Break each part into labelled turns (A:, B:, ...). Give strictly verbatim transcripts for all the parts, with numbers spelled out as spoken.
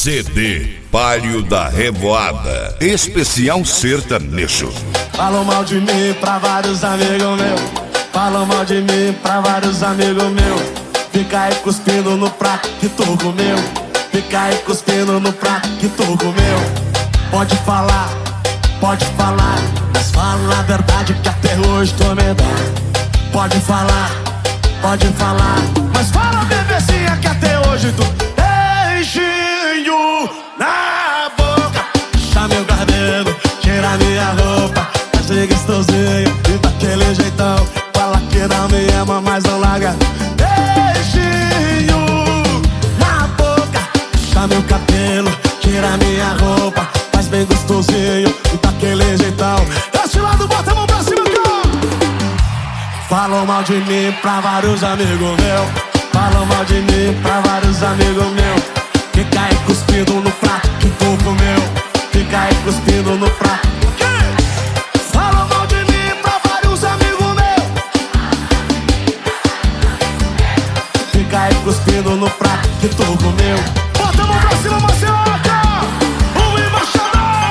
A: C D Palio da Revoada, especial sertanejo.
B: Falam mal de mim pra vários amigos meus. Falam mal de mim pra vários amigos meus. Fica aí cuspindo no prato que tu comeu. Fica aí cuspindo no prato que tu comeu. Pode falar, pode falar, mas fala a verdade que até hoje tu me dá. Pode falar, pode falar, mas fala bebezinha que até hoje tu beijinho na boca. Puxa meu cabelo, tira minha roupa, faz de gostosinho e daquele jeitão. Fala que não me ama, mas não larga. Beijinho na boca, puxa meu cabelo, tira minha roupa, faz bem gostosinho e daquele jeitão. Desse lado, bota a mão pra cima, cara. Falam mal de mim pra vários amigos meus. Falam mal de mim pra vários amigos meus. Fica aí cuspindo no prato que tu comeu. Fica aí cuspindo no prato. Falam mal de mim pra vários amigos meus. Fica aí cuspindo no prato que tu comeu. Bota a mão pra cima, Marceloca. O embaixador,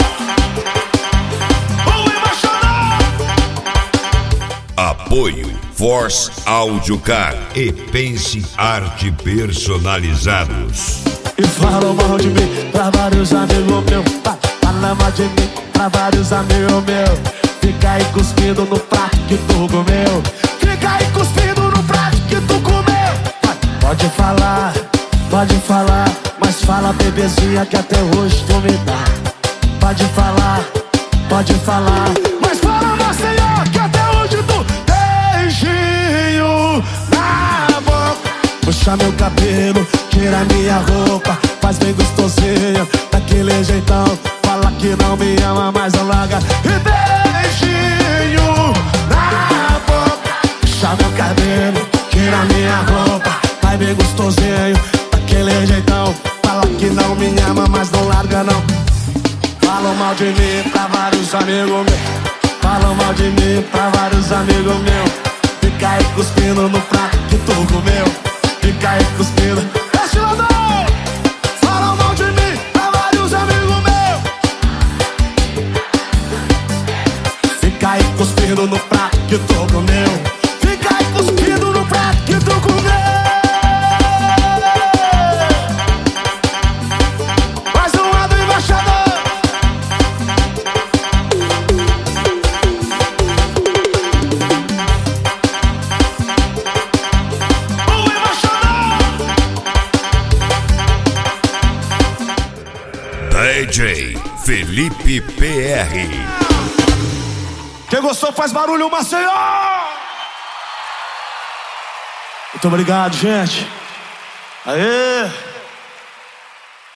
B: o embaixador.
A: Apoio Force Audio Car e Pense Arte Personalizados.
B: E falam mal de mim pra vários amigos meus. Falam mal de mim pra vários amigos meus. Fica aí cuspindo no prato que tu comeu. Fica aí cuspindo no prato que tu comeu. Pode falar, pode falar, mas fala bebezinha que até hoje tu me dá. Pode falar, pode falar, mas fala Maceió que até hoje tu beijinho na boca. Puxa meu cabelo, tira minha roupa, faz bem gostosinho daquele jeitão. Fala que não me ama, mas não larga. E beijinho na boca. Puxa meu cabelo, tira minha roupa, faz bem gostosinho daquele jeitão. Fala que não me ama, mas não larga não. Falam mal de mim pra vários amigos meus. Falam mal de mim pra vários amigos meus. Fica aí cuspindo no prato que tu comeu. Fica aí cuspindo. Desce lá, falam mal de mim pra vários amigos meus. Fica aí cuspindo no prato que tu comeu. Fica aí cuspindo no prato que tu comeu. Mais um lado, embaixador.
A: D J Felipe P R.
B: Quem gostou faz barulho, Maceió! Muito obrigado, gente. Aê!